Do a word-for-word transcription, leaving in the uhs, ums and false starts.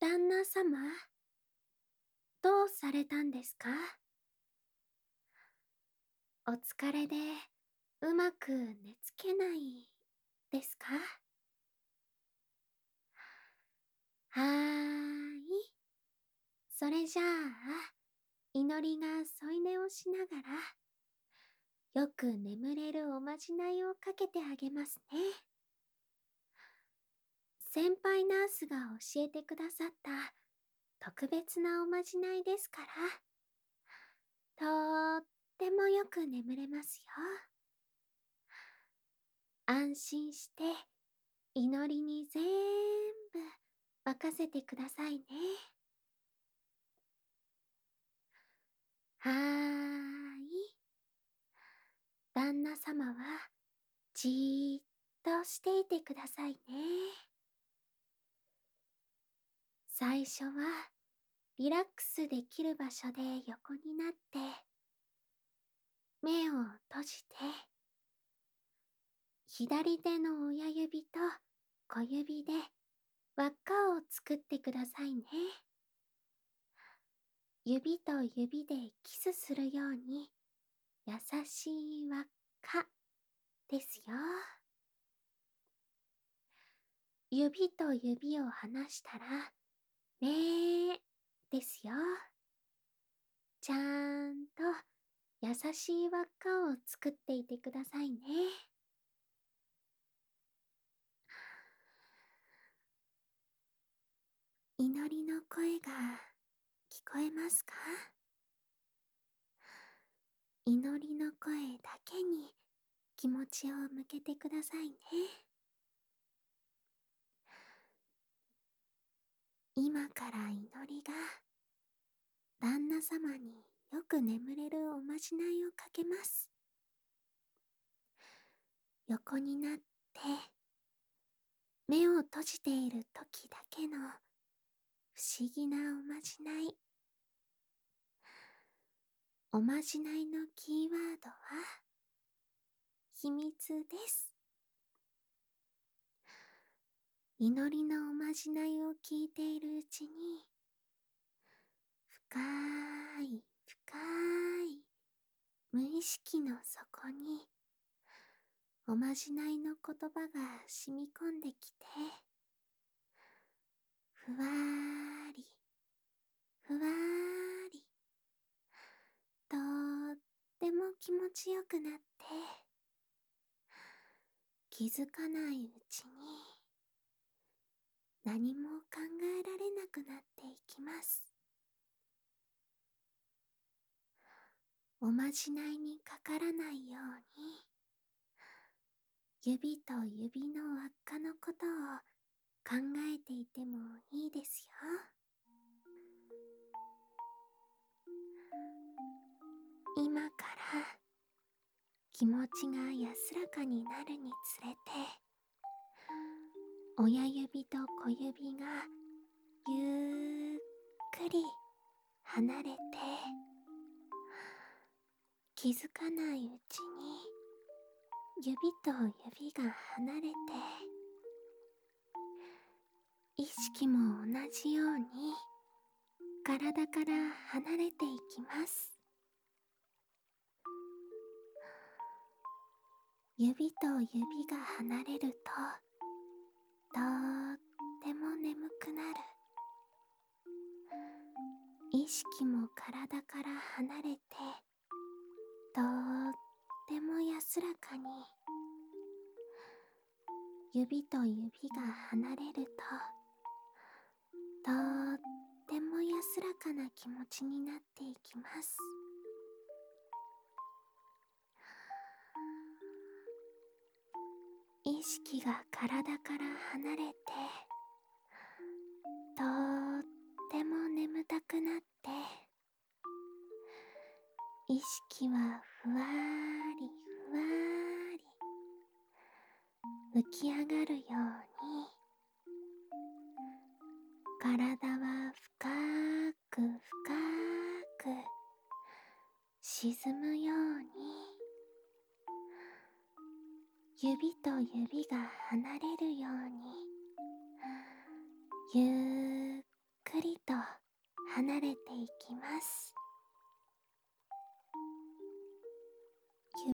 旦那様、どうされたんですか？お疲れで、うまく寝つけないですか？はーい。それじゃあ、祈りが添い寝をしながら、よく眠れるおまじないをかけてあげますね。先輩ナースが教えてくださった特別なおまじないですから、とーってもよく眠れますよ。安心して祈りにぜーんぶ任せてくださいね。はーい。旦那様はじーっとしていてくださいね。最初はリラックスできる場所で横になって目を閉じて、左手の親指と小指で輪っかを作ってくださいね。指と指でキスするように優しい輪っかですよ。指と指を離したら、ねーですよ。ちゃーんと優しい輪っかを作っていてくださいね。祈りの声が聞こえますか？祈りの声だけに気持ちを向けてくださいね。今から祈りが旦那様によく眠れるおまじないをかけます。横になって目を閉じている時だけの不思議なおまじない。おまじないのキーワードは秘密です。祈りのおまじないを聞いているうちに、深い深い無意識の底におまじないの言葉が染み込んできて、ふわーりふわーりとっても気持ちよくなって、気づかないうちに何も考えられなくなっていきます。おまじないにかからないように、指と指の輪っかのことを考えていてもいいですよ。今から気持ちが安らかになるにつれて、親指と小指がゆっくり離れて、気づかないうちに指と指が離れて、意識も同じように体から離れていきます。指と指が離れると、とっても眠くなる。意識も体から離れて、とっても安らかに。指と指が離れると、とっても安らかな気持ちになっていきます。意識が体から離れて、とっても眠たくなって、意識はふわーりふわーり浮き上がるように、体は深く深く沈むように、指と指が離れるように、ゆっ離れていきます。